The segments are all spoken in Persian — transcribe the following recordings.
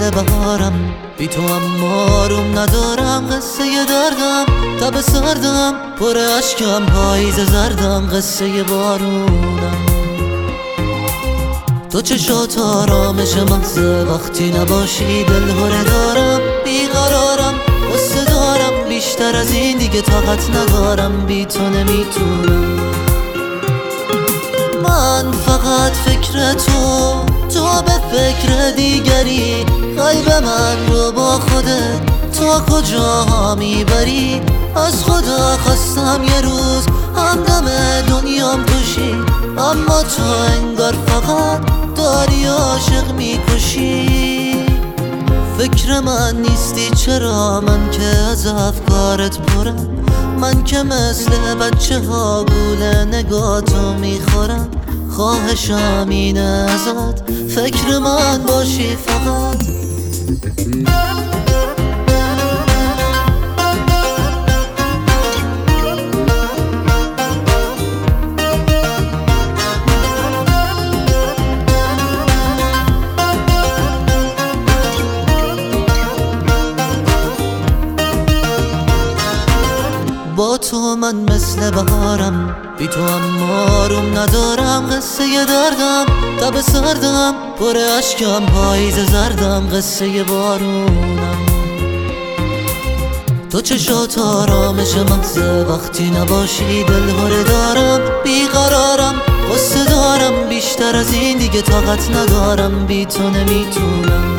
مثل بهارم، بی تو اما آروم ندارم. قصه دردم تب سردم، پر اشکم پاییز زردم، قصه بارونم. تو چشات آرامش مغزه، وقتی نباشی دل هره دارم. بیقرارم قصه دارم، بیشتر از این دیگه طاقت ندارم، بی تو نمیتونم. من فقط فکر تو به فکر دیگری. قلب من رو با خودت تا کجاها میبری. از خدا خواستم یه روز همدم دنیام توشی، اما تو انگار فقط داری عاشق میکشی. فکر من نیستی چرا، من که از افکارت پرم. من که مثل بچه ها گول نگاتو میخورم. خواهشم اینه ازت فکر من باشی فقط. با تو من مثل بهارم، بی تو اما آروم ندارم. قصه دردم تب سردم، پر اشکم پاییز زردم، قصه بارونم. تو چشات آرامش مغزه، وقتی نباشی دل هره دارم. بیقرارم قصه دارم، بیشتر از این دیگه طاقت ندارم، بی تو نمیتونم.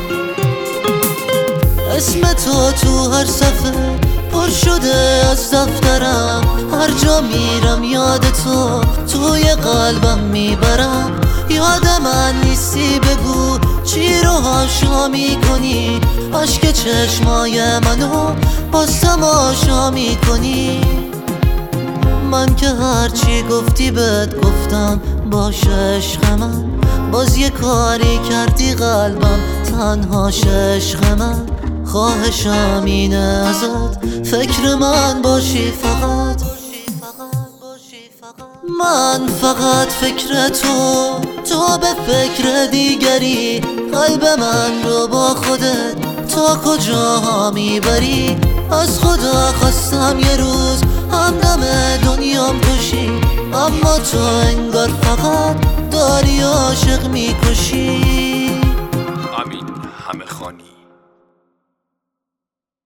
اسم تو هر صفحه پر شده از دفترم. هر جا میرم یاد توی قلبم میبرم. یاد من نیستی بگو چی رو هاشا میکنی. عشق چشمای منو باز تماشا میکنی. من که هرچی گفتی بهت گفتم باشه عشق من. باز یه کاری کردی قلبم تنهاش عشق من. خواهشم اینه ازت فکر من باشی فقط. من فقط فکر تو به فکر دیگری. قلب من رو با خودت تا کجاها میبری. از خدا خواستم یه روز همدم دنیام توشی، اما تو انگار فقط داری عاشق میکشی. امین همه خانی.